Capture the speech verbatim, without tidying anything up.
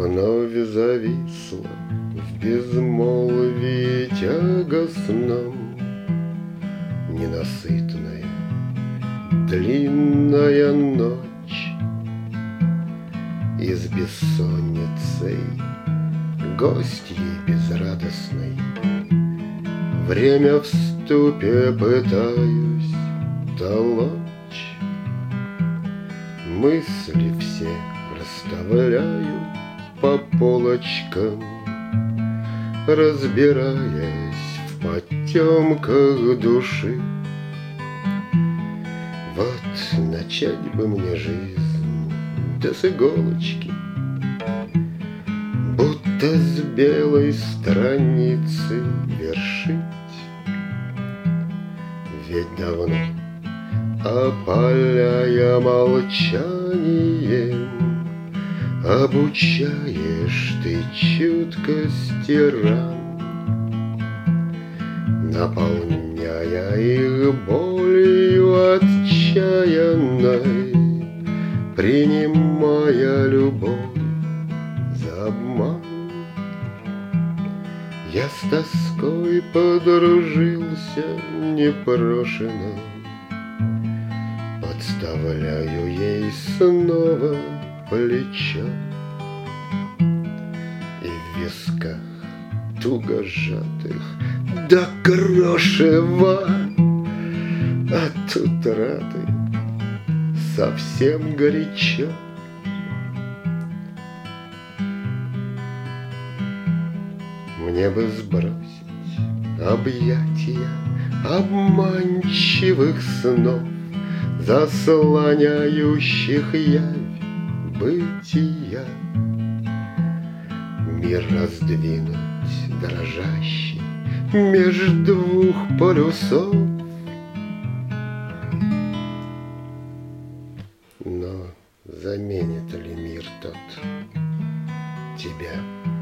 вновь зависла в безмолвии тягостном, ненасытная длинная ночь. И с бессонницей, гостьей безрадостной, время в ступе пытаюсь толочь. Мысли все расставляю по полочкам, разбираясь в потемках души. Вот начать бы мне жизнь, да с иголочки, будто с белой страницы вершить. Ведь давно, опаляя молчанием, обучаешь ты чуткости ран, наполняя их болью отчаянной, принимая любовь за обман. Я с тоской подружился непрошено, подставляю ей снова плечо. И в висках туго сжатых до крошева от утраты совсем горячо. Мне бы сбросить объятия обманчивых снов, заслоняющих явь бытия, мир раздвинуть дрожащий меж двух полюсов. Но заменит ли мир тот тебя?